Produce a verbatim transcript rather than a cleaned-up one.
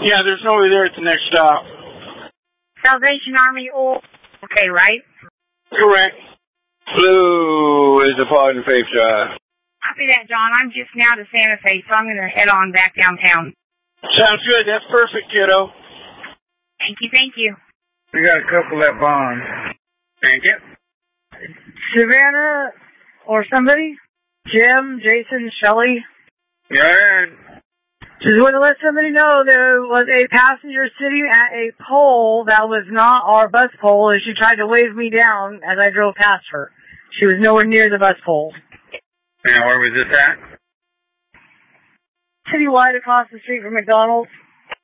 Yeah, there's nobody there at the next stop. Salvation Army oil. Okay, right? Correct. Blue is the Pardon Faith Drive. Copy that, John. I'm just now to Santa Fe, so I'm going to head on back downtown. Sounds good. That's perfect, kiddo. Thank you, thank you. We got a couple at Bond. Thank you. Savannah or somebody? Jim, Jason, Shelley? Yeah. Just want to let somebody know there was a passenger sitting at a pole that was not our bus pole, and she tried to wave me down as I drove past her. She was nowhere near the bus pole. And where was this at? Citywide across the street from McDonald's.